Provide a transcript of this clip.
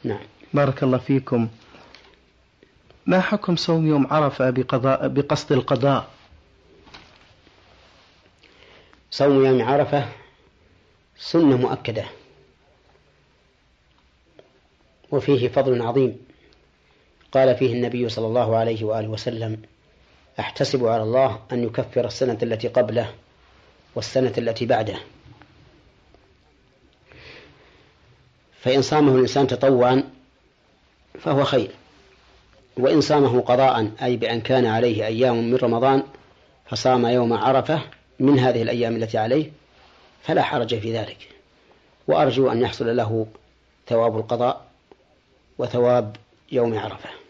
نعم. بارك الله فيكم. ما حكم صوم يوم عرفة بقصد القضاء؟ صوم يوم عرفة سنة مؤكدة وفيه فضل عظيم، قال فيه النبي صلى الله عليه وآله وسلم: أحتسب على الله أن يكفر السنة التي قبله والسنة التي بعده. فإن صامه الإنسان تطوعا فهو خير، وإن صامه قضاء أي بأن كان عليه أيام من رمضان فصام يوم عرفة من هذه الأيام التي عليه فلا حرج في ذلك، وأرجو أن يحصل له ثواب القضاء وثواب يوم عرفة.